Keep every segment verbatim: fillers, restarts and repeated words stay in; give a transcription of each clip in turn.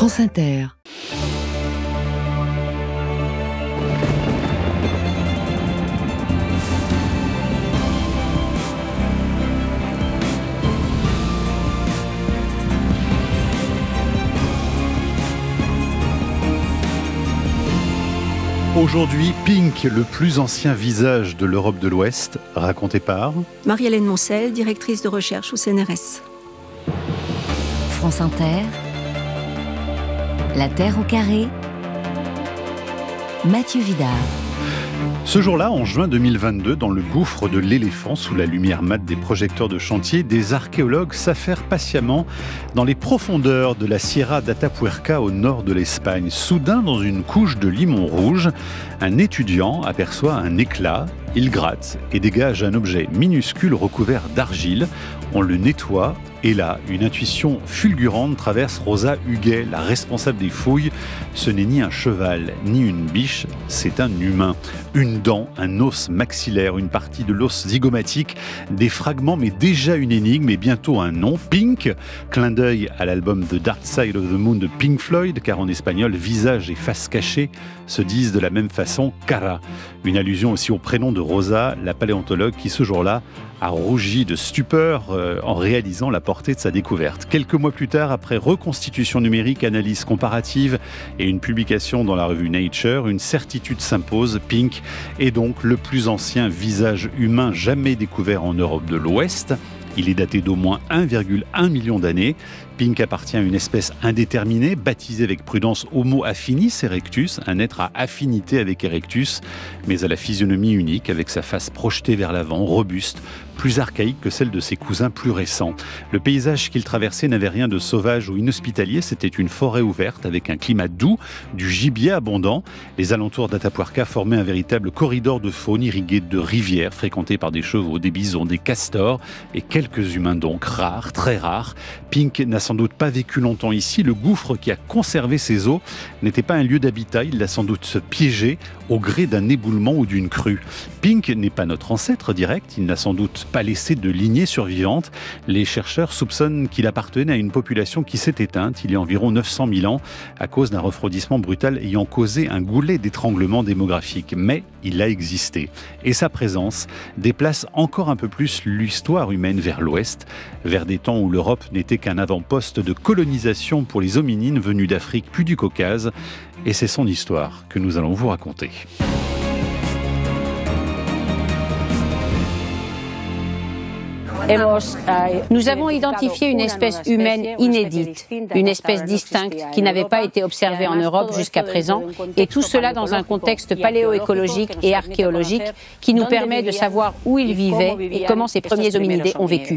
France Inter. Aujourd'hui, Pink, le plus ancien visage de l'Europe de l'Ouest, raconté par Marie-Hélène Moncel, directrice de recherche au C N R S. France Inter. La Terre au carré. Mathieu Vidard. Ce jour-là, en juin deux mille vingt-deux, dans le gouffre de l'Éléphant, sous la lumière mate des projecteurs de chantier, des archéologues s'affairent patiemment dans les profondeurs de la Sierra d'Atapuerca au nord de l'Espagne. Soudain, dans une couche de limon rouge, un étudiant aperçoit un éclat. Il gratte et dégage un objet minuscule recouvert d'argile. On le nettoie et là, une intuition fulgurante traverse Rosa Huguet, la responsable des fouilles. Ce n'est ni un cheval, ni une biche, c'est un humain. Une dent, un os maxillaire, une partie de l'os zygomatique, des fragments, mais déjà une énigme et bientôt un nom, Pink. Clin d'œil à l'album The Dark Side of the Moon de Pink Floyd, car en espagnol, visage et face cachée se disent de la même façon cara. Une allusion aussi au prénom de Rosa, la paléontologue qui ce jour-là a rougi de stupeur euh, en réalisant la portée de sa découverte. Quelques mois plus tard, après reconstitution numérique, analyse comparative et une publication dans la revue Nature, une certitude s'impose. Pink est donc le plus ancien visage humain jamais découvert en Europe de l'Ouest. Il est daté d'au moins un virgule un million d'années. Pink appartient à une espèce indéterminée, baptisée avec prudence Homo affinis erectus, un être à affinité avec Erectus, mais à la physionomie unique, avec sa face projetée vers l'avant, robuste, plus archaïque que celle de ses cousins plus récents. Le paysage qu'il traversait n'avait rien de sauvage ou inhospitalier, c'était une forêt ouverte avec un climat doux, du gibier abondant. Les alentours d'Atapuerca formaient un véritable corridor de faune irrigué de rivières, fréquenté par des chevaux, des bisons, des castors et quelques humains donc rares, très rares. Pink n'a sans doute pas vécu longtemps ici. Le gouffre qui a conservé ses eaux n'était pas un lieu d'habitat, il l'a sans doute piégé au gré d'un éboulement ou d'une crue. Pink n'est pas notre ancêtre direct, il n'a sans doute pas laissé de lignée survivante. Les chercheurs soupçonnent qu'il appartenait à une population qui s'est éteinte il y a environ neuf cent mille ans à cause d'un refroidissement brutal ayant causé un goulet d'étranglement démographique. Mais il a existé. Et sa présence déplace encore un peu plus l'histoire humaine vers l'ouest, vers des temps où l'Europe n'était qu'un avant-poste de colonisation pour les hominines venus d'Afrique puis du Caucase. Et c'est son histoire que nous allons vous raconter. Nous avons identifié une espèce humaine inédite, une espèce distincte qui n'avait pas été observée en Europe jusqu'à présent, et tout cela dans un contexte paléoécologique et archéologique qui nous permet de savoir où ils vivaient et comment ces premiers hominidés ont vécu.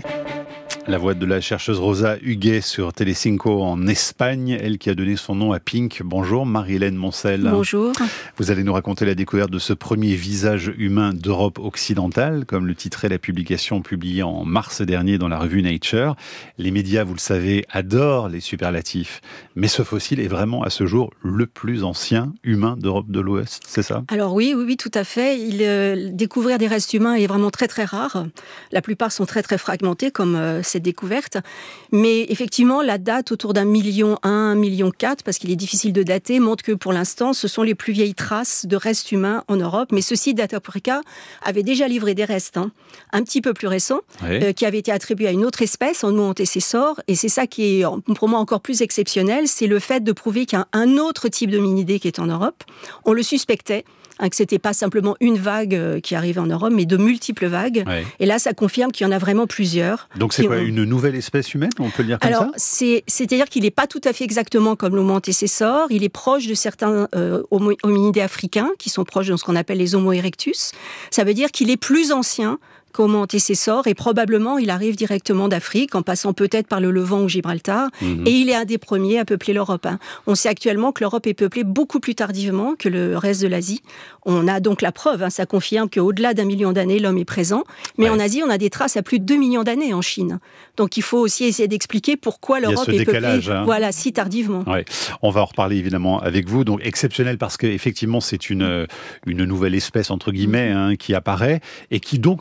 La voix de la chercheuse Rosa Huguet sur Telecinco en Espagne, elle qui a donné son nom à Pink. Bonjour Marie-Hélène Moncel. Bonjour. Vous allez nous raconter la découverte de ce premier visage humain d'Europe occidentale, comme le titrait la publication publiée en mars dernier dans la revue Nature. Les médias, vous le savez, adorent les superlatifs, mais ce fossile est vraiment à ce jour le plus ancien humain d'Europe de l'Ouest, c'est ça ? Alors oui, oui, oui, tout à fait. Il, euh, découvrir des restes humains est vraiment très très rare. La plupart sont très très fragmentés, comme euh, cette découverte. Mais effectivement, la date autour d'un million un, un million quatre, parce qu'il est difficile de dater, montre que pour l'instant, ce sont les plus vieilles traces de restes humains en Europe. Mais ce site d'Atapuerca avait déjà livré des restes, hein, un petit peu plus récents, oui. euh, qui avaient été attribués à une autre espèce, Homo antecessor. Et c'est ça qui est pour moi encore plus exceptionnel, c'est le fait de prouver qu'il y a un autre type d'hominidé qui est en Europe. On le suspectait. Hein, que c'était pas simplement une vague euh, qui arrivait en Europe, mais de multiples vagues. Ouais. Et là, ça confirme qu'il y en a vraiment plusieurs. Donc c'est quoi, ont... une nouvelle espèce humaine, on peut le dire comme Alors, ça ? c'est, c'est-à-dire qu'il n'est pas tout à fait exactement comme l'Homo antecessor. Il est proche de certains euh, hominidés africains, qui sont proches de ce qu'on appelle les Homo erectus. Ça veut dire qu'il est plus ancien qu'Homo antecessor, et probablement il arrive directement d'Afrique, en passant peut-être par le Levant ou Gibraltar, mmh. et il est un des premiers à peupler l'Europe. Hein. On sait actuellement que l'Europe est peuplée beaucoup plus tardivement que le reste de l'Asie. On a donc la preuve, hein, ça confirme qu'au-delà d'un million d'années, l'homme est présent, mais ouais. en Asie, on a des traces à plus de deux millions d'années en Chine. Donc il faut aussi essayer d'expliquer pourquoi l'Europe est peuplée hein. voilà, si tardivement. Ouais. On va en reparler évidemment avec vous, donc exceptionnel parce qu'effectivement c'est une, une nouvelle espèce, entre guillemets, mmh. hein, qui apparaît, et qui donc nous permet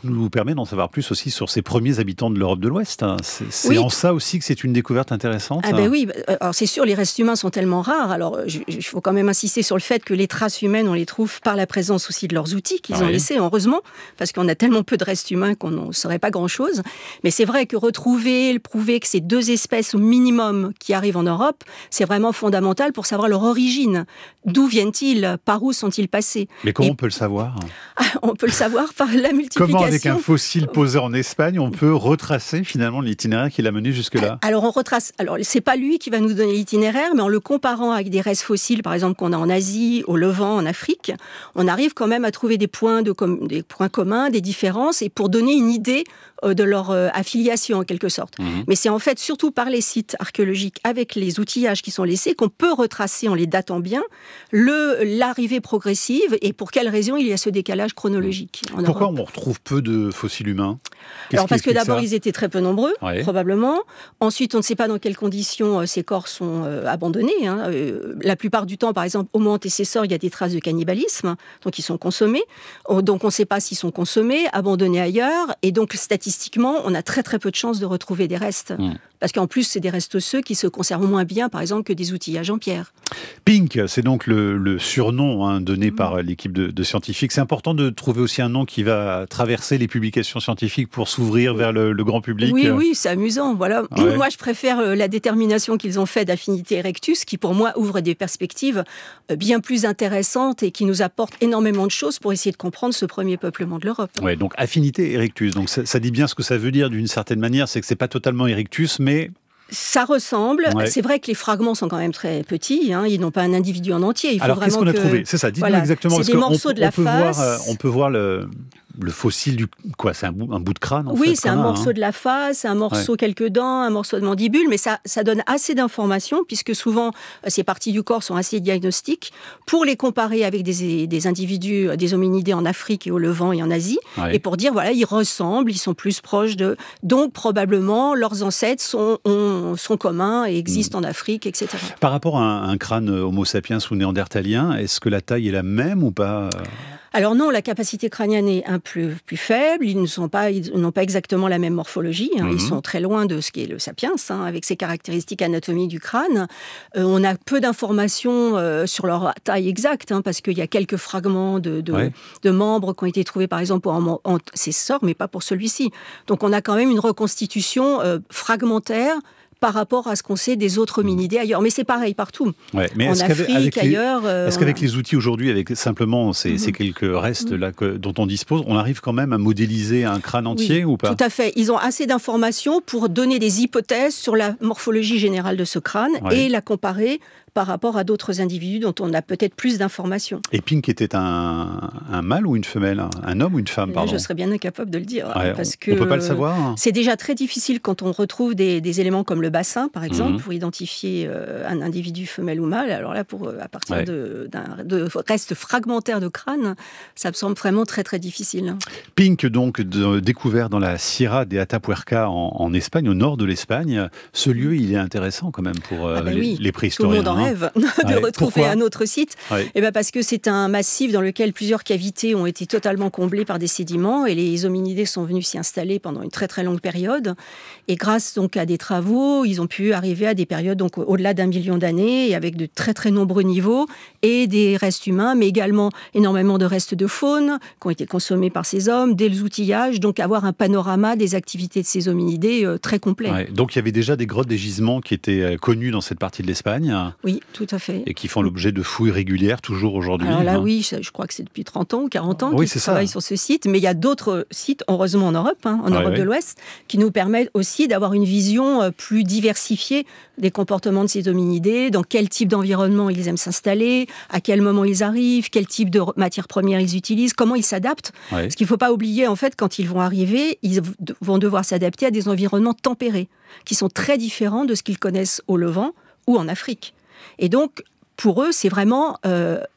permet d'en savoir plus aussi sur ces premiers habitants de l'Europe de l'Ouest. Hein. C'est, c'est oui. en ça aussi que c'est une découverte intéressante. Ah ben oui, alors c'est sûr, les restes humains sont tellement rares. Alors il faut quand même insister sur le fait que les traces humaines, on les trouve par la présence aussi de leurs outils qu'ils ah ont oui. laissés, heureusement, parce qu'on a tellement peu de restes humains qu'on n'en saurait pas grand-chose. Mais c'est vrai que retrouver, prouver que ces deux espèces au minimum qui arrivent en Europe, c'est vraiment fondamental pour savoir leur origine. D'où viennent-ils ? Par où sont-ils passés ? Mais comment Et... on peut le savoir ? ah, On peut le savoir par la multiplication. Comment, avec un fossile posé en Espagne, on peut retracer finalement l'itinéraire qui l'a mené jusque-là ? Alors, on retrace. Alors, c'est pas lui qui va nous donner l'itinéraire, mais en le comparant avec des restes fossiles, par exemple, qu'on a en Asie, au Levant, en Afrique, on arrive quand même à trouver des points, de com- des points communs, des différences, et pour donner une idée de leur euh, affiliation, en quelque sorte. Mmh. Mais c'est en fait surtout par les sites archéologiques, avec les outillages qui sont laissés, qu'on peut retracer, en les datant bien, le, l'arrivée progressive, et pour quelle raison il y a ce décalage chronologique. Mmh. Pourquoi Europe. On retrouve peu de fossiles humains ? Qu'est-ce Alors parce que d'abord, ça ils étaient très peu nombreux, ouais. probablement. Ensuite, on ne sait pas dans quelles conditions euh, ces corps sont euh, abandonnés. Hein. Euh, la plupart du temps, par exemple, au mont Antecessor, il y a des traces de cannibalisme, donc ils sont consommés. Donc on ne sait pas s'ils sont consommés, abandonnés ailleurs, et donc statistiquement, on a très très peu de chances de retrouver des restes. Mmh. Parce qu'en plus, c'est des restes osseux qui se conservent moins bien, par exemple, que des outillages en pierre. Pink, c'est donc le, le surnom hein, donné mmh. par l'équipe de, de scientifiques. C'est important de trouver aussi un nom qui va traverser les publications scientifiques pour s'ouvrir vers le, le grand public. Oui, oui, c'est amusant. Voilà. Ouais. Moi, je préfère la détermination qu'ils ont faite d'Affinité Erectus, qui pour moi ouvre des perspectives bien plus intéressantes et qui nous apporte énormément de choses pour essayer de comprendre ce premier peuplement de l'Europe. Ouais, donc Affinité Erectus, donc ça, ça dit bien ce que ça veut dire d'une certaine manière, c'est que c'est pas totalement Erectus, mais ça ressemble. Ouais. C'est vrai que les fragments sont quand même très petits. Hein. Ils n'ont pas un individu en entier. Il faut Alors, qu'est-ce qu'on a que... trouvé ? C'est ça, dites-nous voilà. exactement. C'est des morceaux on, de la on peut face. Voir, euh, on peut voir le, le fossile du... Quoi, c'est un bout, un bout de crâne en Oui, fait, c'est un a, morceau hein. de la face, un morceau, ouais. quelques dents, un morceau de mandibule, mais ça, ça donne assez d'informations, puisque souvent, ces parties du corps sont assez diagnostiques, pour les comparer avec des, des individus, des hominidés en Afrique et au Levant et en Asie, ouais. et pour dire, voilà, ils ressemblent, ils sont plus proches de... Donc, probablement, leurs ancêtres sont, ont, sont communs et existent mmh. en Afrique, et cetera. Par rapport à un, un crâne Homo sapiens ou néandertalien, est-ce que la taille est la même ou pas ? Alors non, la capacité crânienne est un peu plus faible. Ils ne sont pas, ils n'ont pas exactement la même morphologie. Hein. Mmh. Ils sont très loin de ce qu'est le sapiens, hein, avec ses caractéristiques anatomiques du crâne. Euh, on a peu d'informations euh, sur leur taille exacte, hein, parce qu'il y a quelques fragments de, de, ouais. de membres qui ont été trouvés, par exemple, pour en, en, Antecessor, mais pas pour celui-ci. Donc on a quand même une reconstitution euh, fragmentaire par rapport à ce qu'on sait des autres hominidés ailleurs. Mais c'est pareil partout. Ouais, mais en est-ce Afrique, avec les, ailleurs... Euh, est-ce qu'avec a... les outils aujourd'hui, avec simplement ces, mm-hmm. ces quelques restes mm-hmm. là que, dont on dispose, on arrive quand même à modéliser un crâne entier oui, ou pas ? Tout à fait. Ils ont assez d'informations pour donner des hypothèses sur la morphologie générale de ce crâne ouais. et la comparer par rapport à d'autres individus dont on a peut-être plus d'informations. Et Pink était un, un mâle ou une femelle ? Un homme ou une femme, pardon ? Je serais bien incapable de le dire. Ouais, parce on que ne peut pas le savoir. C'est déjà très difficile quand on retrouve des, des éléments comme le bassin, par exemple, mmh. pour identifier euh, un individu femelle ou mâle. Alors là, pour, à partir ouais. de, d'un, de restes fragmentaires de crâne, ça me semble vraiment très très difficile. Pink, donc, de, découvert dans la Sierra de Atapuerca en, en Espagne, au nord de l'Espagne. Ce lieu, il est intéressant quand même pour euh, ah ben les, oui. les préhistoriens. Tout le monde en rêve de ouais. retrouver Pourquoi un autre site. Ouais. Et ben parce que c'est un massif dans lequel plusieurs cavités ont été totalement comblées par des sédiments et les hominidés sont venus s'y installer pendant une très très longue période. Et grâce donc à des travaux, ils ont pu arriver à des périodes donc au-delà d'un million d'années et avec de très très nombreux niveaux et des restes humains, mais également énormément de restes de faune qui ont été consommés par ces hommes, des outillages, donc avoir un panorama des activités de ces hominidés euh, très complet. Ouais. Donc il y avait déjà des grottes, des gisements qui étaient euh, connus dans cette partie de l'Espagne. Oui, tout à fait. Et qui font l'objet de fouilles régulières, toujours aujourd'hui. Alors là, hein. oui, je crois que c'est depuis trente ans ou quarante ans oui, qu'ils travaillent sur ce site. Mais il y a d'autres sites, heureusement en Europe, hein, en ouais, Europe ouais. de l'Ouest, qui nous permettent aussi d'avoir une vision plus diversifiée des comportements de ces hominidés, dans quel type d'environnement ils aiment s'installer, à quel moment ils arrivent, quel type de matières premières ils utilisent, comment ils s'adaptent. Ouais. Parce qu'il ne faut pas oublier, en fait, quand ils vont arriver, ils vont devoir s'adapter à des environnements tempérés, qui sont très différents de ce qu'ils connaissent au Levant ou en Afrique. Et donc, pour eux, c'est vraiment euh,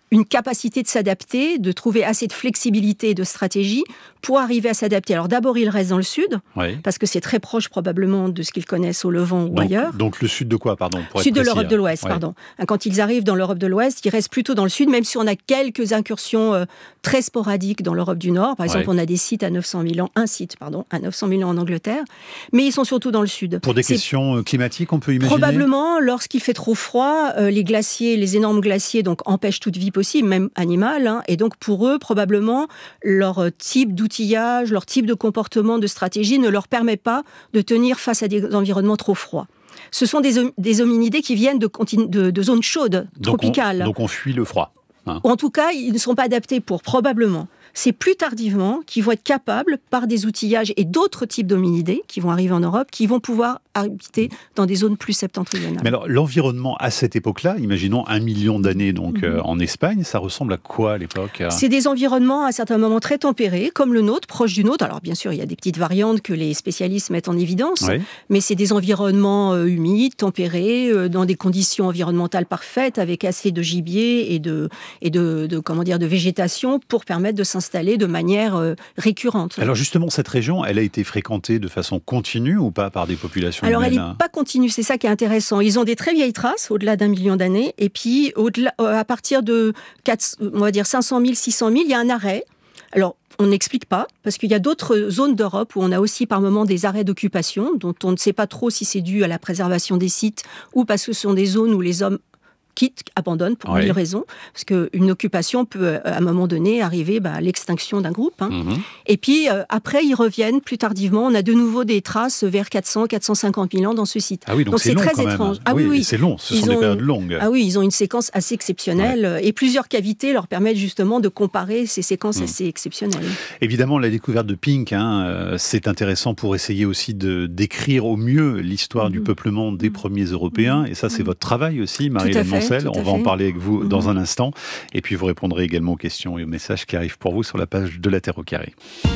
une capacité de s'adapter, de trouver assez de flexibilité et de stratégie pour arriver à s'adapter. Alors d'abord, ils restent dans le sud, oui. parce que c'est très proche probablement de ce qu'ils connaissent au Levant ou donc, ailleurs. Donc le sud de quoi, pardon pour Sud être de l'Europe précis, de l'Ouest, ouais. pardon. Quand ils arrivent dans l'Europe de l'Ouest, ils restent plutôt dans le sud, même si on a quelques incursions euh, très sporadiques dans l'Europe du Nord. Par exemple, ouais. on a des sites à neuf cent mille ans, un site, pardon, à neuf cent mille ans en Angleterre, mais ils sont surtout dans le sud. Pour des c'est questions climatiques, on peut imaginer ? Probablement, lorsqu'il fait trop froid, euh, les glaciers, les énormes glaciers, donc empêchent toute vie possible, même animale, hein, et donc pour eux, probablement, leur type d'outillage, leur type de comportement, de stratégie ne leur permet pas de tenir face à des environnements trop froids. Ce sont des, des hominidés qui viennent de, continu, de, de zones chaudes, donc tropicales. On, donc on fuit le froid. Hein. En tout cas, ils ne sont pas adaptés pour, probablement. C'est plus tardivement qu'ils vont être capables, par des outillages et d'autres types d'hominidés qui vont arriver en Europe, qui vont pouvoir habiter dans des zones plus septentrionales. Mais alors, l'environnement à cette époque-là, imaginons un million d'années donc, mm-hmm. euh, en Espagne, ça ressemble à quoi à l'époque ? C'est des environnements à certains moments très tempérés, comme le nôtre, proche du nôtre. Alors bien sûr, il y a des petites variantes que les spécialistes mettent en évidence, oui. mais c'est des environnements euh, humides, tempérés, euh, dans des conditions environnementales parfaites, avec assez de gibier et de, et de, de, comment dire, de végétation pour permettre de s'installer de manière euh, récurrente. Alors justement, cette région, elle a été fréquentée de façon continue ou pas par des populations Alors humaines ? Elle n'est pas continue, c'est ça qui est intéressant. Ils ont des très vieilles traces, au-delà d'un million d'années, et puis au-delà, à partir de quatre, on va dire cinq cent mille, six cent mille, il y a un arrêt. Alors, on n'explique pas, parce qu'il y a d'autres zones d'Europe où on a aussi par moments des arrêts d'occupation, dont on ne sait pas trop si c'est dû à la préservation des sites ou parce que ce sont des zones où les hommes quittent, abandonnent pour oui. mille raisons, parce qu'une occupation peut, à un moment donné, arriver bah, à l'extinction d'un groupe. Hein. Mmh. Et puis, euh, après, ils reviennent plus tardivement. On a de nouveau des traces vers quatre cents à quatre cent cinquante mille ans dans ce site. Ah oui, donc, donc c'est, c'est long, très étrange. Ah oui, oui, oui. C'est long, ce ils sont ont, des périodes longues. Ah oui, ils ont une séquence assez exceptionnelle, ouais. et plusieurs cavités leur permettent justement de comparer ces séquences mmh. assez exceptionnelles. Évidemment, la découverte de Pink, hein, euh, c'est intéressant pour essayer aussi de décrire au mieux l'histoire mmh. du peuplement des mmh. premiers Européens, et ça, c'est mmh. votre travail aussi, Marie-Hélène Moncel. On va en parler avec vous mmh. dans un instant. Et puis vous répondrez également aux questions et aux messages qui arrivent pour vous sur la page de La Terre au carré.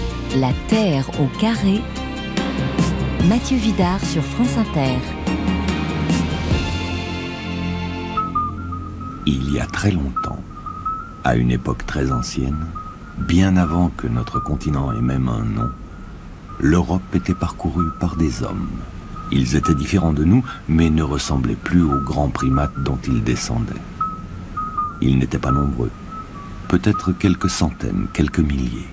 La Terre au carré. Mathieu Vidard sur France Inter. Il y a très longtemps, à une époque très ancienne, bien avant que notre continent ait même un nom, l'Europe était parcourue par des hommes. Ils étaient différents de nous, mais ne ressemblaient plus aux grands primates dont ils descendaient. Ils n'étaient pas nombreux, peut-être quelques centaines, quelques milliers.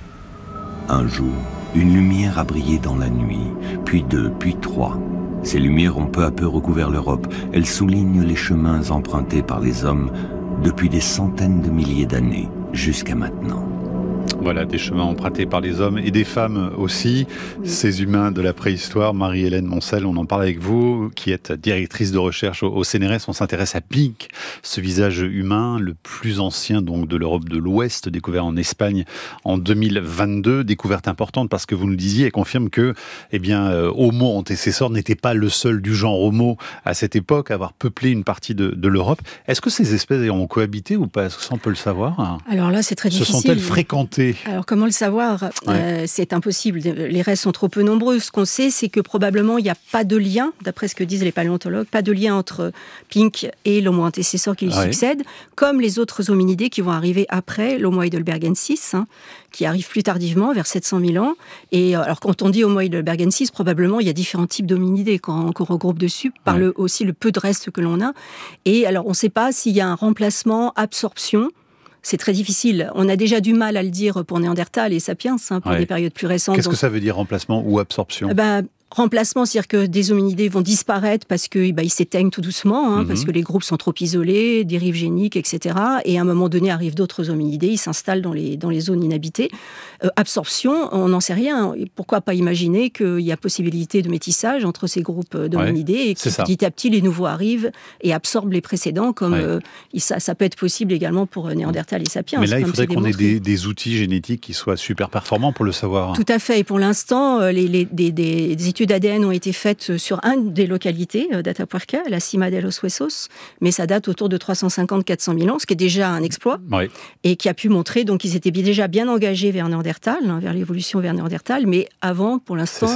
Un jour, une lumière a brillé dans la nuit, puis deux, puis trois. Ces lumières ont peu à peu recouvert l'Europe. Elles soulignent les chemins empruntés par les hommes depuis des centaines de milliers d'années jusqu'à maintenant. Voilà, des chemins empruntés par les hommes et des femmes aussi. Oui. Ces humains de la préhistoire, Marie-Hélène Moncel, on en parle avec vous, qui êtes directrice de recherche au, au C N R S. On s'intéresse à Pink, ce visage humain, le plus ancien donc de l'Europe de l'Ouest, découvert en Espagne en deux mille vingt-deux. Découverte importante parce que vous nous disiez et confirme que, eh bien, euh, Homo antecessor n'était pas le seul du genre Homo à cette époque à avoir peuplé une partie de, de l'Europe. Est-ce que ces espèces ont cohabité ou pas ? Est-ce que ça, on peut le savoir ? Alors là, c'est très difficile. Se sont-elles fréquentées ? Alors, comment le savoir ? ouais. euh, C'est impossible. Les restes sont trop peu nombreux. Ce qu'on sait, c'est que probablement, il n'y a pas de lien, d'après ce que disent les paléontologues, pas de lien entre Pink et l'Homo antecessor qui lui ouais. succède, comme les autres hominidés qui vont arriver après l'Homo heidelbergensis, hein, qui arrive plus tardivement, vers sept cent mille ans. Et alors, quand on dit Homo heidelbergensis, probablement, il y a différents types d'hominidés qu'on, qu'on regroupe dessus, par ouais. le, aussi le peu de restes que l'on a. Et alors, on ne sait pas s'il y a un remplacement, absorption. C'est très difficile. On a déjà du mal à le dire pour Néandertal et Sapiens, hein, pour ouais. des périodes plus récentes. Qu'est-ce donc... que ça veut dire, remplacement ou absorption ? ben, Remplacement, c'est-à-dire que des hominidés vont disparaître parce qu'ils bah, s'éteignent tout doucement, hein, mm-hmm. parce que les groupes sont trop isolés, dérives géniques, et cetera. Et à un moment donné, arrivent d'autres hominidés, ils s'installent dans les, dans les zones inhabitées. Euh, absorption, on n'en sait rien. Pourquoi pas imaginer qu'il y a possibilité de métissage entre ces groupes d'hominidés ouais, et que petit à petit, les nouveaux arrivent et absorbent les précédents, comme ouais. euh, ça, ça peut être possible également pour Néandertal et Sapiens. Mais là, il faudrait qu'on ait des, des outils génétiques qui soient super performants pour le savoir. Tout à fait. Et pour l'instant, les, les, des, des, des études d'A D N ont été faites sur une des localités d'Atapuerca, la Cima de los Huesos, mais ça date autour de trois cent cinquante à quatre cent mille ans, ce qui est déjà un exploit, oui. et qui a pu montrer qu'ils étaient déjà bien engagés vers Néandertal, hein, vers l'évolution vers Néandertal, mais avant, pour l'instant...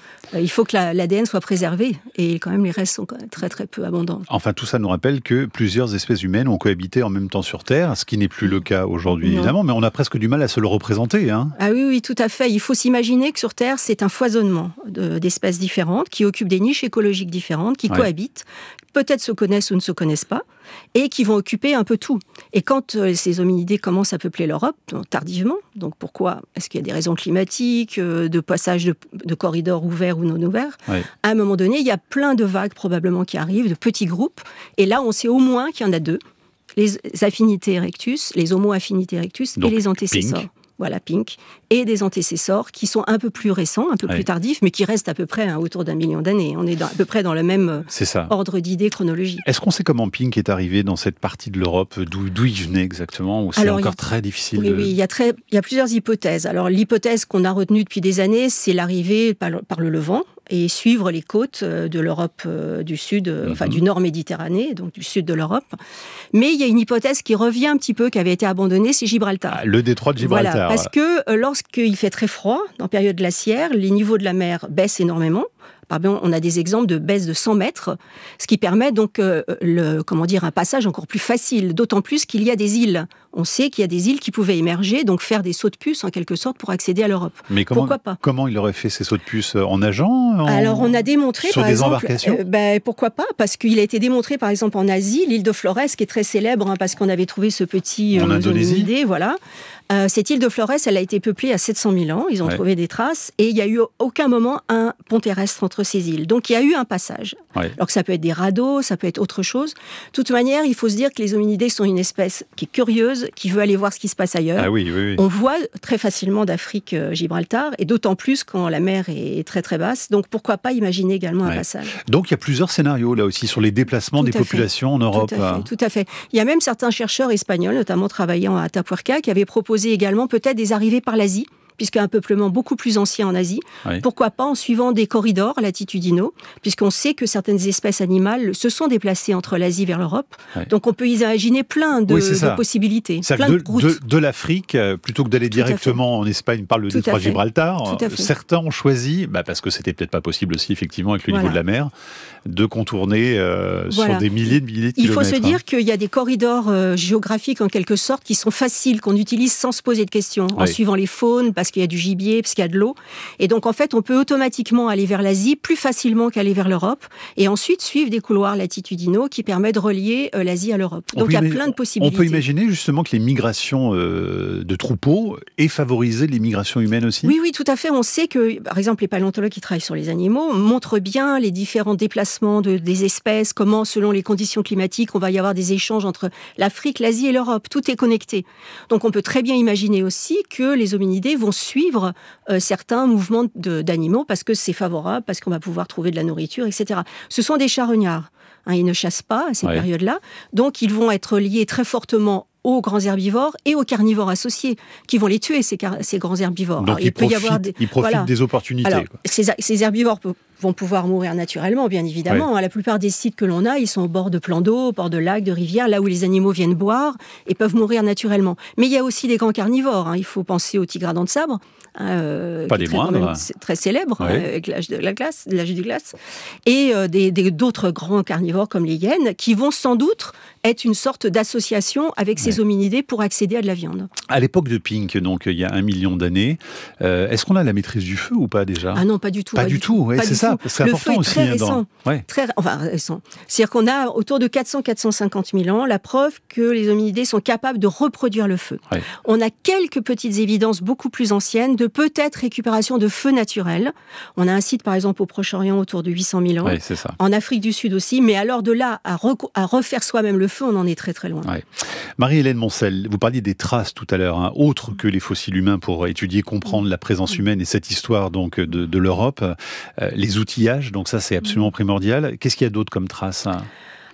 Euh, il faut que la, l'A D N soit préservé, et quand même les restes sont quand même très très peu abondants. Enfin, tout ça nous rappelle que plusieurs espèces humaines ont cohabité en même temps sur Terre, ce qui n'est plus le cas aujourd'hui, non. évidemment, mais on a presque du mal à se le représenter. Hein. Ah oui, oui, tout à fait. Il faut s'imaginer que sur Terre, c'est un foisonnement de, d'espèces différentes, qui occupent des niches écologiques différentes, qui ouais. cohabitent, peut-être se connaissent ou ne se connaissent pas, et qui vont occuper un peu tout. Et quand euh, ces hominidés commencent à peupler l'Europe, donc, tardivement, donc pourquoi ? Est-ce qu'il y a des raisons climatiques, euh, de passage de, de corridors ouverts ou non ouverts ? ouais. À un moment donné, il y a plein de vagues probablement qui arrivent, de petits groupes, et là on sait au moins qu'il y en a deux, les Affinités erectus, les Homo Affinités erectus, donc, et les antécessors. Pink. Voilà, Pink, et des antécessors qui sont un peu plus récents, un peu ouais. plus tardifs, mais qui restent à peu près hein, autour d'un million d'années. On est dans, à peu près dans le même ordre d'idées chronologiques. Est-ce qu'on sait comment Pink est arrivé dans cette partie de l'Europe, d'où, d'où il venait exactement, ou c'est Alors, encore a, très difficile oui, de... Oui, il y, a très, il y a plusieurs hypothèses. Alors, l'hypothèse qu'on a retenue depuis des années, c'est l'arrivée par le, par le Levant, et suivre les côtes de l'Europe du Sud, mm-hmm. enfin du Nord Méditerranée, donc du Sud de l'Europe. Mais il y a une hypothèse qui revient un petit peu, qui avait été abandonnée, c'est Gibraltar. Ah, le détroit de Gibraltar. Voilà, parce que euh, lorsqu'il fait très froid, en période glaciaire, les niveaux de la mer baissent énormément. Pardon, on a des exemples de baisse de cent mètres, ce qui permet donc euh, le, comment dire, un passage encore plus facile, d'autant plus qu'il y a des îles. On sait qu'il y a des îles qui pouvaient émerger, donc faire des sauts de puce en quelque sorte pour accéder à l'Europe. Mais comment, pourquoi pas ? Comment il aurait fait ces sauts de puce en nageant en... Alors on a démontré sur par des exemple, embarcations. Euh, ben, pourquoi pas ? Parce qu'il a été démontré par exemple en Asie, l'île de Flores qui est très célèbre hein, parce qu'on avait trouvé ce petit en euh, Indonésie. Hominidé, voilà. Euh, cette île de Flores, elle a été peuplée à sept cent mille ans. Ils ont ouais. trouvé des traces et il n'y a eu aucun moment un pont terrestre entre ces îles. Donc il y a eu un passage. Ouais. Alors que ça peut être des radeaux, ça peut être autre chose. De toute manière, il faut se dire que les hominidés sont une espèce qui est curieuse, qui veut aller voir ce qui se passe ailleurs. Ah oui, oui, oui. On voit très facilement d'Afrique euh, Gibraltar et d'autant plus quand la mer est très très basse. Donc pourquoi pas imaginer également ouais. un passage. Donc il y a plusieurs scénarios là aussi sur les déplacements tout des populations fait. en Europe. Tout à fait, tout à fait. Il y a même certains chercheurs espagnols, notamment travaillant à Atapuerca, qui avaient proposé également peut-être des arrivées par l'Asie, puisqu'il y a un peuplement beaucoup plus ancien en Asie. Oui. Pourquoi pas en suivant des corridors latitudinaux, puisqu'on sait que certaines espèces animales se sont déplacées entre l'Asie vers l'Europe. Oui. Donc on peut imaginer plein de, oui, de possibilités. Plein de, de, de, de l'Afrique, plutôt que d'aller Tout directement en Espagne par le détroit de Gibraltar, certains ont choisi, bah parce que c'était peut-être pas possible aussi effectivement avec le voilà. niveau de la mer, de contourner euh, voilà. sur des milliers de milliers de Il kilomètres. Il faut se dire hein. qu'il y a des corridors euh, géographiques en quelque sorte qui sont faciles, qu'on utilise sans se poser de questions, oui. en suivant les faunes, parce qu'il y a du gibier, parce qu'il y a de l'eau. Et donc, en fait, on peut automatiquement aller vers l'Asie plus facilement qu'aller vers l'Europe, et ensuite suivre des couloirs latitudinaux qui permettent de relier euh, l'Asie à l'Europe. Donc, il y a plein de possibilités. On peut imaginer justement que les migrations euh, de troupeaux aient favorisé les migrations humaines aussi ? Oui, oui, tout à fait. On sait que, par exemple, les paléontologues qui travaillent sur les animaux montrent bien les différents déplacements de, des espèces, comment, selon les conditions climatiques, on va y avoir des échanges entre l'Afrique, l'Asie et l'Europe. Tout est connecté. Donc, on peut très bien imaginer aussi que les hominidés vont suivre euh, certains mouvements de, d'animaux parce que c'est favorable, parce qu'on va pouvoir trouver de la nourriture, et cetera. Ce sont des charognards. Hein, ils ne chassent pas à cette ouais. période-là. Donc, ils vont être liés très fortement aux grands herbivores et aux carnivores associés, qui vont les tuer, ces, car- ces grands herbivores. Donc, Alors, ils, il peut profitent, y avoir des, ils profitent voilà. des opportunités. Alors, quoi. Ces, ces herbivores pe- vont pouvoir mourir naturellement, bien évidemment. Ouais. La plupart des sites que l'on a, ils sont au bord de plans d'eau, au bord de lacs, de rivières, là où les animaux viennent boire et peuvent mourir naturellement. Mais il y a aussi des grands carnivores. Hein. Il faut penser au tigre à dents de sabre, euh, pas des très, moindres, très célèbre, ouais. euh, avec l'âge de la glace, l'âge du glace, et euh, des, des, d'autres grands carnivores comme les hyènes, qui vont sans doute être une sorte d'association avec ces ouais. hominidés pour accéder à de la viande. À l'époque de Pink, donc il y a un million d'années, euh, est-ce qu'on a la maîtrise du feu ou pas déjà ? Ah non, pas du tout. Pas, pas du tout, tout. Ouais, c'est ça. C'est le important feu est aussi. Très récent. Dans... Ouais. Très, enfin récent. C'est-à-dire qu'on a autour de quatre cents à quatre cent cinquante mille ans la preuve que les hominidés sont capables de reproduire le feu. Ouais. On a quelques petites évidences beaucoup plus anciennes de peut-être récupération de feu naturel. On a un site par exemple au Proche-Orient autour de huit cent mille ans. Ouais, c'est ça. En Afrique du Sud aussi. Mais alors de là à, re- à refaire soi-même le feu, on en est très très loin. Ouais. Marie-Hélène Moncel, vous parliez des traces tout à l'heure, hein, autres que les fossiles humains pour étudier, comprendre la présence humaine et cette histoire donc de, de l'Europe. Euh, les outillages, donc ça c'est absolument primordial. Qu'est-ce qu'il y a d'autre comme traces hein ?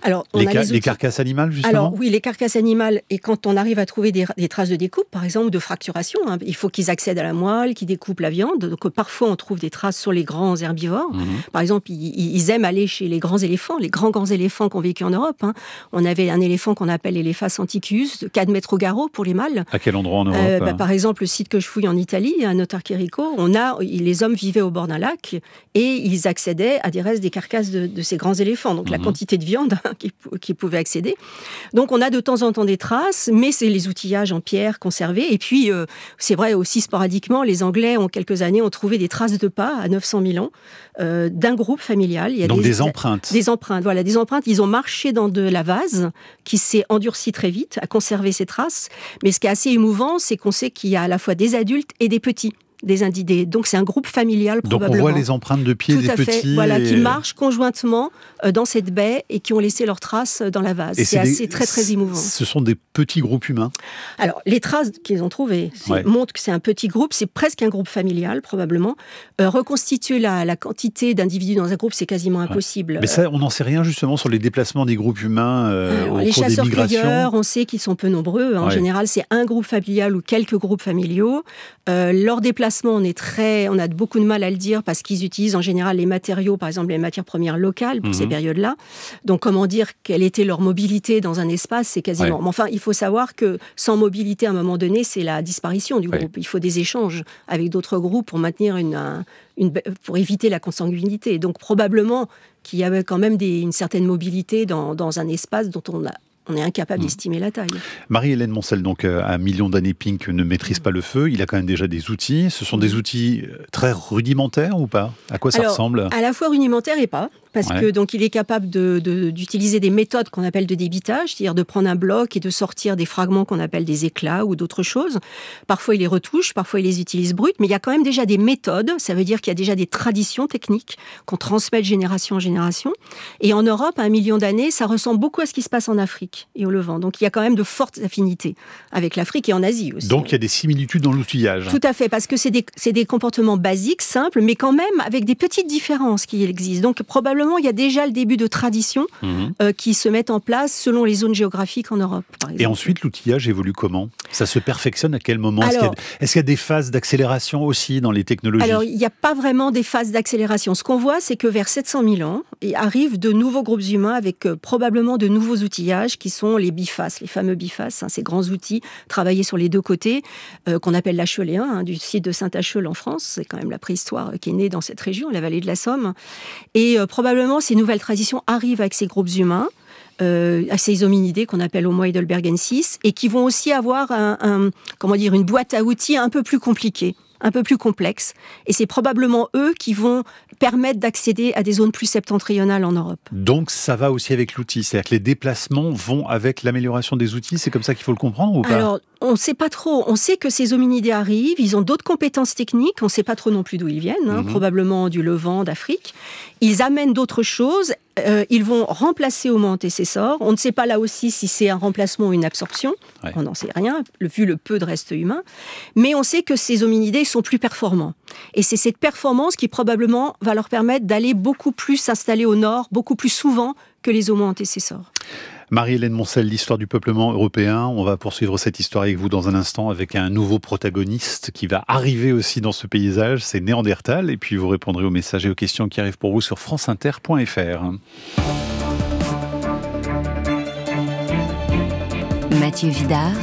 Alors, on les, a ca- les, outils... les carcasses animales, justement. Alors oui, les carcasses animales, et quand on arrive à trouver des, des traces de découpe, par exemple, ou de fracturation, hein, il faut qu'ils accèdent à la moelle, qu'ils découpent la viande. Donc parfois, on trouve des traces sur les grands herbivores. Mmh. Par exemple, ils, ils aiment aller chez les grands éléphants, les grands grands éléphants qui ont vécu en Europe. Hein. On avait un éléphant qu'on appelle l'Elephas antiquus, de quatre mètres au garrot pour les mâles. À quel endroit en Europe euh, bah, Par exemple, le site que je fouille en Italie, à Notarcherico, on a, les hommes vivaient au bord d'un lac et ils accédaient à des restes des carcasses de, de ces grands éléphants. Donc mmh. la quantité de viande qu'ils qui pouvaient accéder. Donc on a de temps en temps des traces, mais c'est les outillages en pierre conservés. Et puis, euh, c'est vrai aussi sporadiquement, les Anglais, en quelques années, ont trouvé des traces de pas à neuf cent mille ans euh, d'un groupe familial. Il y a Donc des, des empreintes. Des empreintes, voilà, des empreintes. Ils ont marché dans de la vase qui s'est endurcie très vite, a conservé ces traces. Mais ce qui est assez émouvant, c'est qu'on sait qu'il y a à la fois des adultes et des petits. Des individus. Donc c'est un groupe familial probablement. Donc on voit les empreintes de pieds Tout des à fait. petits. Voilà, et... qui marchent conjointement euh, dans cette baie et qui ont laissé leurs traces dans la vase. Et c'est c'est assez des... très très émouvant. Ce sont des petits groupes humains. Alors les traces qu'ils ont trouvées ouais. montrent que c'est un petit groupe, c'est presque un groupe familial probablement. Euh, reconstituer la, la quantité d'individus dans un groupe, c'est quasiment impossible. Ouais. Mais ça, on n'en sait rien justement sur les déplacements des groupes humains euh, Alors, au cours des migrations. Les chasseurs-cueilleurs, on sait qu'ils sont peu nombreux. En ouais. général, c'est un groupe familial ou quelques groupes familiaux. Euh, leur déplacement, on est très on a beaucoup de mal à le dire parce qu'ils utilisent en général les matériaux, par exemple les matières premières locales pour mmh. ces périodes-là. Donc comment dire quelle était leur mobilité dans un espace, c'est quasiment... Ouais. Mais enfin, il faut savoir que sans mobilité, à un moment donné, c'est la disparition du groupe. Ouais. Il faut des échanges avec d'autres groupes pour maintenir une, une, pour éviter la consanguinité. Donc probablement qu'il y avait quand même des, une certaine mobilité dans, dans un espace dont on a On est incapable mmh. d'estimer la taille. Marie-Hélène Moncel, donc à un million d'années, Pink ne maîtrise pas le feu. Il a quand même déjà des outils. Ce sont des outils très rudimentaires ou pas ? À quoi ça Alors, ressemble ? À la fois rudimentaires et pas. Parce ouais. que donc il est capable de, de, d'utiliser des méthodes qu'on appelle de débitage, c'est-à-dire de prendre un bloc et de sortir des fragments qu'on appelle des éclats ou d'autres choses. Parfois il les retouche, parfois il les utilise brutes, mais il y a quand même déjà des méthodes. Ça veut dire qu'il y a déjà des traditions techniques qu'on transmet de génération en génération. Et en Europe, à un million d'années, ça ressemble beaucoup à ce qui se passe en Afrique et au Levant. Donc il y a quand même de fortes affinités avec l'Afrique et en Asie aussi. Donc il y a des similitudes dans l'outillage. Tout à fait, parce que c'est des, c'est des comportements basiques, simples, mais quand même avec des petites différences qui existent. Donc probablement il y a déjà le début de traditions mmh. euh, qui se mettent en place selon les zones géographiques en Europe, par exemple. Et ensuite, l'outillage évolue comment ? Ça se perfectionne à quel moment ? Alors, est-ce, qu'il y a, est-ce qu'il y a des phases d'accélération aussi dans les technologies ? Alors, il n'y a pas vraiment des phases d'accélération. Ce qu'on voit, c'est que vers sept cent mille ans, il arrive de nouveaux groupes humains avec euh, probablement de nouveaux outillages qui sont les bifaces, les fameux bifaces, hein, ces grands outils travaillés sur les deux côtés, euh, qu'on appelle l'acheléen, hein, du site de Saint-Acheul en France. C'est quand même la préhistoire qui est née dans cette région, la vallée de la Somme. Et euh, probablement, ces nouvelles traditions arrivent avec ces groupes humains, euh, à ces hominidés qu'on appelle Homo heidelbergensis, et qui vont aussi avoir un, un, comment dire, une boîte à outils un peu plus compliquée, un peu plus complexe. Et c'est probablement eux qui vont permettre d'accéder à des zones plus septentrionales en Europe. Donc ça va aussi avec l'outil, c'est-à-dire que les déplacements vont avec l'amélioration des outils, c'est comme ça qu'il faut le comprendre ou pas ? Alors, on ne sait pas trop. On sait que ces hominidés arrivent, ils ont d'autres compétences techniques, on ne sait pas trop non plus d'où ils viennent, hein, mmh. probablement du Levant, d'Afrique. Ils amènent d'autres choses, euh, ils vont remplacer Homo antécessor. On ne sait pas là aussi si c'est un remplacement ou une absorption, ouais. on n'en sait rien, vu le peu de restes humains. Mais on sait que ces hominidés sont plus performants. Et c'est cette performance qui probablement va leur permettre d'aller beaucoup plus s'installer au nord, beaucoup plus souvent que les Homo antécessors. Marie-Hélène Moncel, l'histoire du peuplement européen. On va poursuivre cette histoire avec vous dans un instant avec un nouveau protagoniste qui va arriver aussi dans ce paysage, c'est Néandertal. Et puis vous répondrez aux messages et aux questions qui arrivent pour vous sur franceinter point f r. Mathieu Vidard,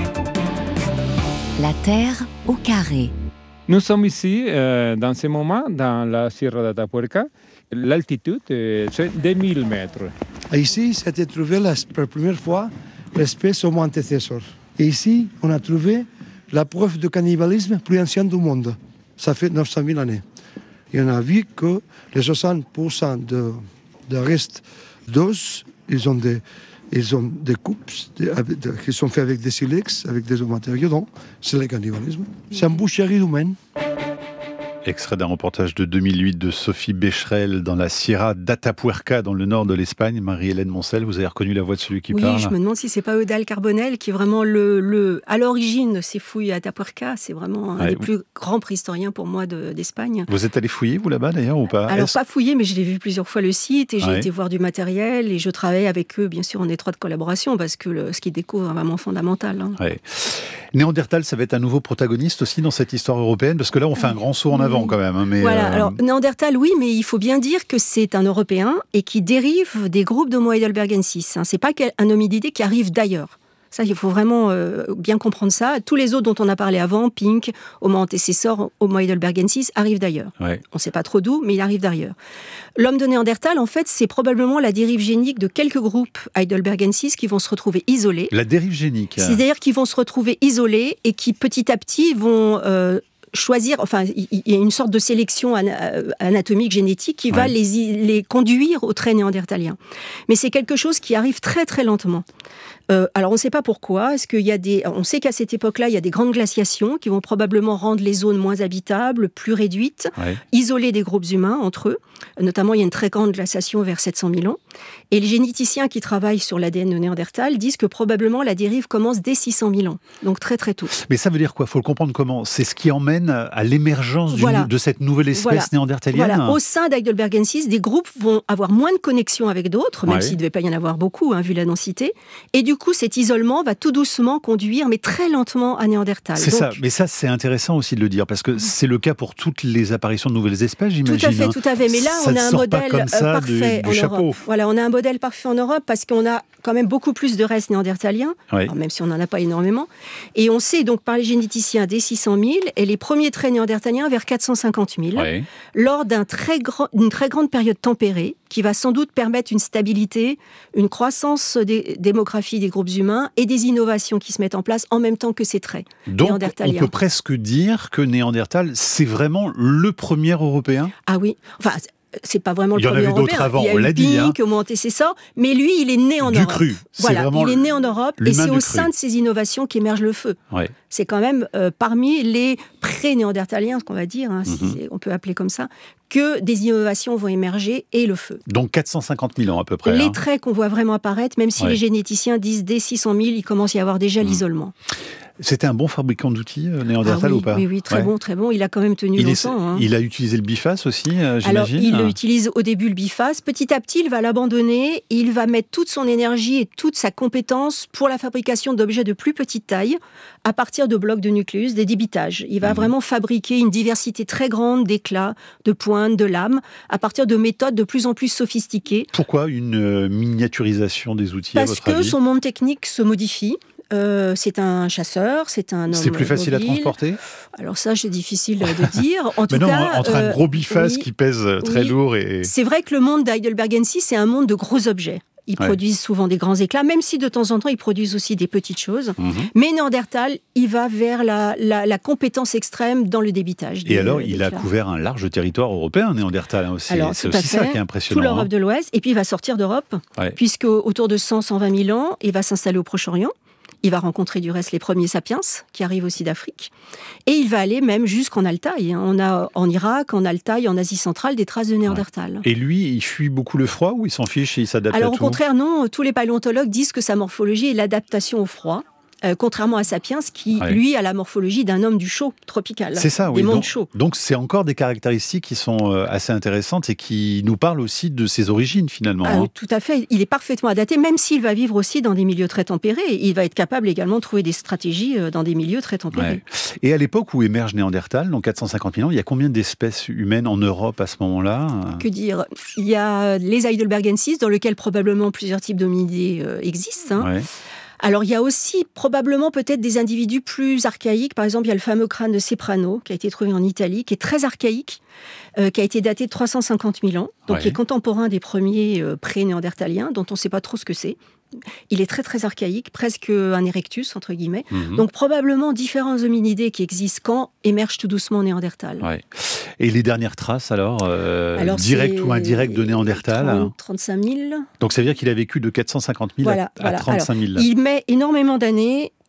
la Terre au carré. Nous sommes ici, euh, dans ce moment, dans la Sierra d'Atapuerca. L'altitude, euh, c'est deux mille mètres. Ici, c'était trouvé la, pour la première fois l'espèce Homo antecessor. Et ici, on a trouvé la preuve de cannibalisme plus ancienne du monde. Ça fait neuf cent mille années. Et on a vu que les soixante pour cent de, de restes d'os, ils ont des, ils ont des coupes de, de, qui sont faits avec des silex, avec des matériaux. Donc, c'est le cannibalisme. C'est une boucherie humaine. Extrait d'un reportage de deux mille huit de Sophie Becherel dans la Sierra d'Atapuerca, dans le nord de l'Espagne. Marie-Hélène Moncel, vous avez reconnu la voix de celui qui oui, parle? Oui, je me demande si c'est pas Eudald Carbonel qui est vraiment le, le à l'origine de ces fouilles à Atapuerca. C'est vraiment un ouais, des oui. plus grands préhistoriens pour moi de, d'Espagne. Vous êtes allé fouiller, vous, là-bas, d'ailleurs, ou pas? Alors, Est-ce... pas fouiller, mais je l'ai vu plusieurs fois le site et j'ai ouais. été voir du matériel et je travaille avec eux, bien sûr, en étroite collaboration parce que le, ce qu'ils découvrent est vraiment fondamental. Hein. Ouais. Néandertal, ça va être un nouveau protagoniste aussi dans cette histoire européenne, parce que là, on fait un grand saut en avant quand même. Hein, mais voilà, euh... alors Néandertal, oui, mais il faut bien dire que c'est un Européen et qui dérive des groupes d'Homo heidelbergensis. Hein. C'est pas un hominidé qui arrive d'ailleurs. Ça, il faut vraiment euh, bien comprendre ça. Tous les autres dont on a parlé avant, Pink, Homo antecessor, Homo heidelbergensis, arrivent d'ailleurs. Ouais. On ne sait pas trop d'où, mais il arrive d'ailleurs. L'homme de Néandertal, en fait, c'est probablement la dérive génique de quelques groupes heidelbergensis qui vont se retrouver isolés. La dérive génique. C'est-à-dire qu'ils vont se retrouver isolés et qui, petit à petit, vont... Euh, choisir, enfin, il y a une sorte de sélection anatomique, génétique qui va ouais. les, les conduire au trait néandertalien. Mais c'est quelque chose qui arrive très très lentement. Euh, alors on ne sait pas pourquoi. Est-ce qu'il y a des, on sait qu'à cette époque-là, il y a des grandes glaciations qui vont probablement rendre les zones moins habitables, plus réduites, ouais. isoler des groupes humains entre eux. Notamment, il y a une très grande glaciation vers sept cent mille ans. Et les généticiens qui travaillent sur l'A D N de Néandertal disent que probablement la dérive commence dès six cent mille ans, donc très très tôt. Mais ça veut dire quoi? Il faut le comprendre comment? C'est ce qui emmène à l'émergence voilà. de cette nouvelle espèce voilà. néandertalienne. Voilà. Au sein d'Heidelbergensis, des groupes vont avoir moins de connexions avec d'autres, même ouais. s'il ne devait pas y en avoir beaucoup, hein, vu la densité. Et du coup, cet isolement va tout doucement conduire, mais très lentement, à Néandertal. C'est donc... ça. Mais ça, c'est intéressant aussi de le dire, parce que c'est le cas pour toutes les apparitions de nouvelles espèces, j'imagine. Tout à fait, hein. tout à fait. Mais là, ça on a un modèle parfait du, du en chapeau. Europe. Voilà, on a un modèle parfait en Europe parce qu'on a quand même beaucoup plus de restes néandertaliens, oui. alors, même si on n'en a pas énormément. Et on sait donc par les généticiens dès six cent mille et les premiers traits néandertaliens vers quatre cent cinquante mille, oui. lors d'un très grand, d'une très grande période tempérée qui va sans doute permettre une stabilité, une croissance des démographie des groupes humains et des innovations qui se mettent en place en même temps que ces traits donc, néandertaliens. On peut presque dire que Néandertal, c'est vraiment le premier Européen? Ah oui, enfin... c'est pas vraiment le premier européen. Il y en avait d'autres avant, il y a on l'a dit. Pink, Hein. Homo antecessor, mais lui, il est né en du Europe. Cru. Voilà, c'est il est né en Europe et c'est au cru. sein de ces innovations qu'émerge le feu. Ouais. C'est quand même euh, parmi les pré-néandertaliens, ce qu'on va dire, hein, mm-hmm. si on peut appeler comme ça, que des innovations vont émerger et le feu. Donc quatre cent cinquante mille ans à peu près. Les hein. traits qu'on voit vraiment apparaître, même si ouais. les généticiens disent dès six cent mille, il commence à y avoir déjà mmh. l'isolement. C'était un bon fabricant d'outils, euh, Néandertal ah oui, ou pas? Oui, oui, très ouais. bon, très bon. Il a quand même tenu il longtemps. Est, hein. Il a utilisé le biface aussi, euh, j'imagine. Alors, il ah. utilise au début le biface. Petit à petit, il va l'abandonner. Il va mettre toute son énergie et toute sa compétence pour la fabrication d'objets de plus petite taille, à partir de blocs de nucléus, des débitages. Il va mmh. vraiment fabriquer une diversité très grande d'éclats, de pointes, de lames, à partir de méthodes de plus en plus sophistiquées. Pourquoi une euh, miniaturisation des outils, Parce à votre que avis? Son monde technique se modifie. Euh, c'est un chasseur, c'est un homme C'est plus facile mobile. à transporter? Alors ça, c'est difficile de dire. En tout Mais non, cas, entre euh, un gros biface oui, qui pèse très oui. lourd et... C'est vrai que le monde d'Heidelbergensis, c'est un monde de gros objets. Ils ouais. produisent souvent des grands éclats, même si de temps en temps, ils produisent aussi des petites choses. Mmh. Mais Néandertal, il va vers la, la, la compétence extrême dans le débitage. Et des, alors, des il éclats. a couvert un large territoire européen, Néandertal hein, aussi. Alors, c'est aussi ça qui est impressionnant. Toute l'Europe hein. de l'Ouest. Et puis, il va sortir d'Europe, ouais. puisque autour de cent à cent vingt mille ans, il va s'installer au Proche-Orient. Il va rencontrer du reste les premiers sapiens, qui arrivent aussi d'Afrique. Et il va aller même jusqu'en Altaï. On a en Irak, en Altaï, en Asie centrale, des traces de Néandertal. Ouais. Et lui, il fuit beaucoup le froid ou il s'en fiche et il s'adapte à tout? Alors au contraire, non. Tous les paléontologues disent que sa morphologie est l'adaptation au froid. Euh, contrairement à Sapiens, qui, ouais. lui, a la morphologie d'un homme du chaud tropical. C'est ça, oui. Des mondes donc, chauds. Donc, c'est encore des caractéristiques qui sont euh, assez intéressantes et qui nous parlent aussi de ses origines, finalement. Ah, hein. Tout à fait. Il est parfaitement adapté, même s'il va vivre aussi dans des milieux très tempérés. Il va être capable également de trouver des stratégies dans des milieux très tempérés. Ouais. Et à l'époque où émerge Néandertal, donc quatre cent cinquante mille ans, il y a combien d'espèces humaines en Europe à ce moment-là? Que dire? Il y a les Heidelbergensis, dans lesquels probablement plusieurs types d'hominidés euh, existent. Hein. Ouais. Alors, il y a aussi probablement peut-être des individus plus archaïques. Par exemple, il y a le fameux crâne de Ceprano, qui a été trouvé en Italie, qui est très archaïque, euh, qui a été daté de trois cent cinquante mille ans, donc ouais. qui est contemporain des premiers euh, pré-néandertaliens, dont on ne sait pas trop ce que c'est. Il est très très archaïque, presque un erectus, entre guillemets. Mmh. Donc probablement différents hominidés qui existent quand émergent tout doucement Néandertal. Ouais. Et les dernières traces alors, euh, alors directes ou indirectes de Néandertal? trente, trente-cinq mille. Donc ça veut dire qu'il a vécu de quatre cent cinquante mille voilà, à, voilà. à trente-cinq mille. Alors, il met énormément d'années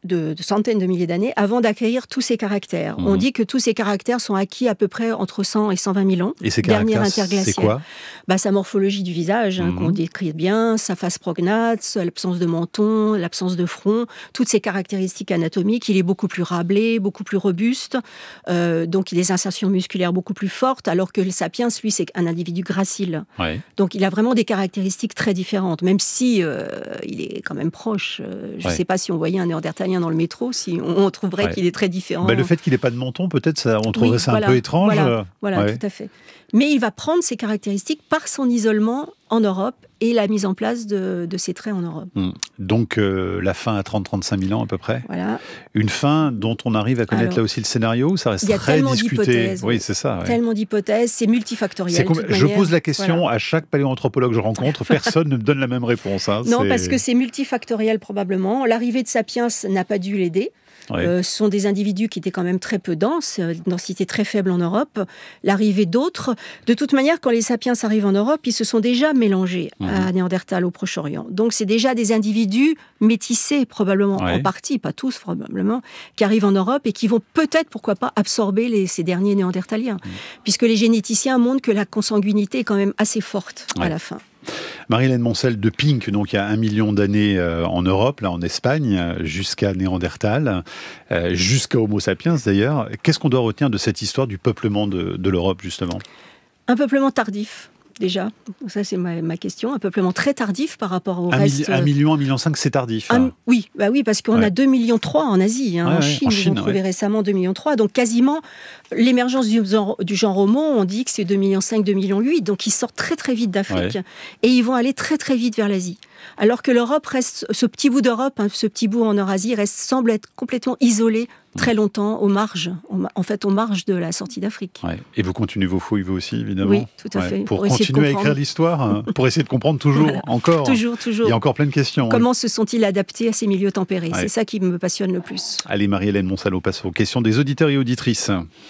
de, de centaines de milliers d'années avant d'acquérir tous ces caractères. Mmh. On dit que tous ces caractères sont acquis à peu près entre cent et cent vingt mille ans. Et ces caractères, c'est quoi ? Bah, sa morphologie du visage, hein, mmh. qu'on décrit bien, sa face prognate, l'absence de menton, l'absence de front, toutes ces caractéristiques anatomiques. Il est beaucoup plus râblé, beaucoup plus robuste, euh, donc il a des insertions musculaires beaucoup plus fortes, alors que le sapiens, lui, c'est un individu gracile. Ouais. Donc il a vraiment des caractéristiques très différentes, même si euh, il est quand même proche. Euh, je ne ouais. sais pas si on voyait un néandertalien dans le métro, si on, on trouverait ouais. qu'il est très différent. Bah, le fait qu'il n'ait pas de menton, peut-être, ça, on trouverait oui, ça voilà, un peu étrange. Voilà, voilà ouais. tout à fait. Mais il va prendre ces caractéristiques par son isolement en Europe et la mise en place de, de ces traits en Europe. Mmh. Donc euh, la fin à trente à trente-cinq mille ans à peu près. Voilà. Une fin dont on arrive à connaître Alors, là aussi le scénario, ou ça reste très discuté. Oui, c'est ça. Ouais. Tellement d'hypothèses, c'est multifactoriel. C'est com- je pose la question voilà. à chaque paléoanthropologue que je rencontre, personne ne me donne la même réponse. Hein. Non, c'est... parce que c'est multifactoriel probablement. L'arrivée de Sapiens n'a pas dû l'aider. Oui. Euh, ce sont des individus qui étaient quand même très peu denses, euh, densité très faible en Europe. L'arrivée d'autres, de toute manière, quand les sapiens arrivent en Europe, ils se sont déjà mélangés mmh. à Néandertal au Proche-Orient. Donc c'est déjà des individus métissés, probablement oui. en partie, pas tous probablement, qui arrivent en Europe et qui vont peut-être, pourquoi pas, absorber les, ces derniers Néandertaliens. Mmh. Puisque les généticiens montrent que la consanguinité est quand même assez forte oui. à la fin. Marie-Hélène Moncel de Pink, donc il y a un million d'années euh, en Europe, là en Espagne, jusqu'à Néandertal, euh, jusqu'à Homo sapiens d'ailleurs. Qu'est-ce qu'on doit retenir de cette histoire du peuplement de, de l'Europe, justement ? Un peuplement tardif. Déjà, ça c'est ma, ma question, un peuplement très tardif par rapport au un reste. Un million, un million cinq, c'est tardif. Un, oui, bah oui, parce qu'on ouais. a deux millions trois en Asie, hein, ouais, en Chine, ouais, en Chine, ils ont trouvé ouais. récemment deux millions trois, donc quasiment l'émergence du genre, du genre Homo, on dit que c'est deux millions cinq, deux millions huit, donc ils sortent très très vite d'Afrique ouais. et ils vont aller très très vite vers l'Asie. Alors que l'Europe reste, ce petit bout d'Europe, hein, ce petit bout en Eurasie, reste, semble être complètement isolé très longtemps aux marges, en fait aux marges de la sortie d'Afrique. Ouais. Et vous continuez vos fouilles, vous aussi, évidemment. Oui, tout à ouais. fait. Pour, pour continuer à écrire l'histoire, hein, pour essayer de comprendre toujours, voilà. encore. Toujours, toujours. Il y a encore plein de questions. Comment oui. se sont-ils adaptés à ces milieux tempérés ? Ouais. C'est ça qui me passionne le plus. Allez, Marie-Hélène Moncel, on passe aux questions des auditeurs et auditrices.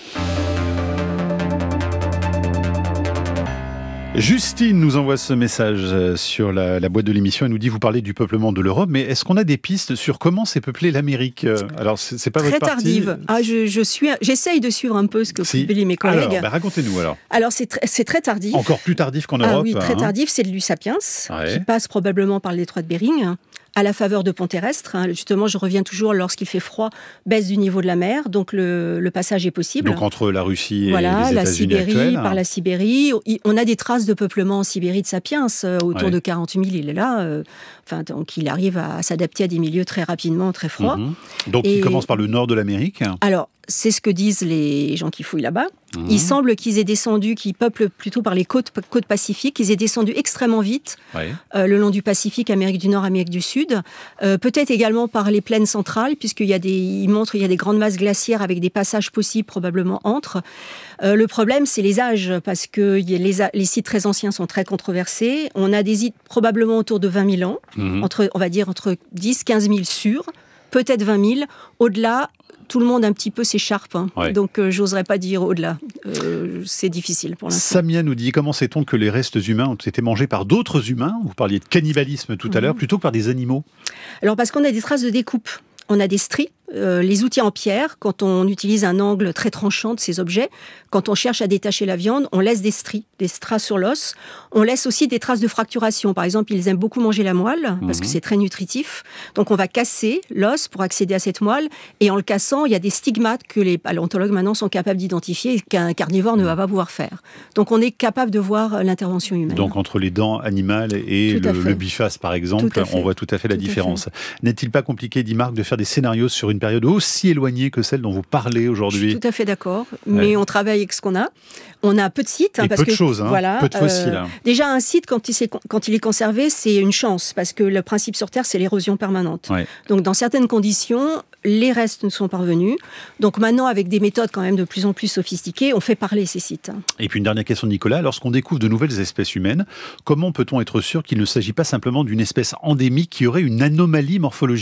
Justine nous envoie ce message sur la, la boîte de l'émission. Elle nous dit, vous parlez du peuplement de l'Europe, mais est-ce qu'on a des pistes sur comment s'est peuplée l'Amérique ? Alors, c'est, c'est pas Très votre partie. Très tardive. Ah, je, je suis, j'essaye de suivre un peu ce que si. publient mes collègues. Alors, bah, racontez-nous alors. Alors, c'est, tr- c'est très tardif. Encore plus tardif qu'en Europe. Ah oui, très hein. tardif. C'est le Sapiens, ouais. qui passe probablement par le détroit de Bering, à la faveur de ponts terrestres. Hein. Justement, je reviens toujours, lorsqu'il fait froid, baisse du niveau de la mer, donc le, le passage est possible. Donc entre la Russie et voilà, les la États-Unis Sibérie, actuels. Par la Sibérie. On a des traces de peuplement en Sibérie de Sapiens, euh, autour ouais. de quarante mille, il est là. Euh, enfin, donc il arrive à, à s'adapter à des milieux très rapidement, très froids. Mmh. Donc et, il commence par le nord de l'Amérique. Alors, c'est ce que disent les gens qui fouillent là-bas. Mmh. Il semble qu'ils aient descendu, qu'ils peuplent plutôt par les côtes, côtes pacifiques, qu'ils aient descendu extrêmement vite ouais. euh, le long du Pacifique, Amérique du Nord, Amérique du Sud. Euh, peut-être également par les plaines centrales, puisqu'il y a des, ils montrent qu'il y a des grandes masses glaciaires avec des passages possibles probablement entre. Euh, le problème, c'est les âges, parce que y a les, les sites très anciens sont très controversés. On a des sites probablement autour de vingt mille ans, mmh. entre, on va dire entre dix à quinze mille sûrs, peut-être vingt mille. Au-delà, tout le monde un petit peu s'écharpe, hein. ouais. donc euh, j'oserais pas dire au-delà. Euh, c'est difficile pour l'instant. Samia nous dit, comment sait-on que les restes humains ont été mangés par d'autres humains ? Vous parliez de cannibalisme tout à mmh. l'heure, plutôt que par des animaux. Alors parce qu'on a des traces de découpe. On a des stries, euh, les outils en pierre, quand on utilise un angle très tranchant de ces objets, quand on cherche à détacher la viande, on laisse des stries, des strass sur l'os. On laisse aussi des traces de fracturation. Par exemple, ils aiment beaucoup manger la moelle, parce mmh. que c'est très nutritif. Donc on va casser l'os pour accéder à cette moelle, et en le cassant, il y a des stigmates que les paléontologues maintenant sont capables d'identifier et qu'un carnivore ne va pas pouvoir faire. Donc on est capable de voir l'intervention humaine. Donc entre les dents animales et le, le biface, par exemple, on voit tout à fait la tout différence. N'est-il pas compliqué, dit Marc, de faire des scénarios sur une période aussi éloignée que celle dont vous parlez aujourd'hui ? Je suis tout à fait d'accord, mais ouais. on travaille avec ce qu'on a. On a peu de sites. Hein, et parce peu de que, choses, hein, voilà, peu de fossiles. Euh, déjà, un site, quand il, quand il est conservé, c'est une chance, parce que le principe sur Terre, c'est l'érosion permanente. Ouais. Donc, dans certaines conditions, les restes ne sont pas revenus. Donc maintenant, avec des méthodes quand même de plus en plus sophistiquées, on fait parler ces sites. Et puis une dernière question de Nicolas. Lorsqu'on découvre de nouvelles espèces humaines, comment peut-on être sûr qu'il ne s'agit pas simplement d'une espèce endémique qui aurait une anomalie morphologique ?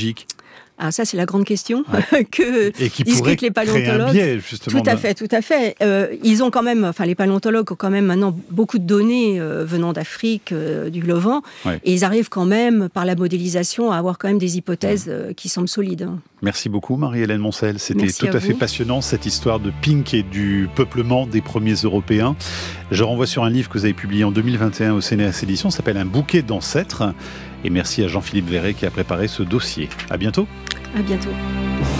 Alors ça, c'est la grande question ouais. que et qui discutent les paléontologues. Créer un biais, justement. Tout à fait, tout à fait. Euh, ils ont quand même, enfin les paléontologues ont quand même maintenant beaucoup de données euh, venant d'Afrique, euh, du Levant, ouais. et ils arrivent quand même par la modélisation à avoir quand même des hypothèses euh, qui semblent solides. Merci beaucoup Marie-Hélène Moncel. C'était Merci tout à, à fait vous. passionnant cette histoire de Pink et du peuplement des premiers Européens. Je renvoie sur un livre que vous avez publié en deux mille vingt et un au C N R S Éditions, ça s'appelle Un bouquet d'ancêtres. Et merci à Jean-Philippe Verret qui a préparé ce dossier. À bientôt. À bientôt.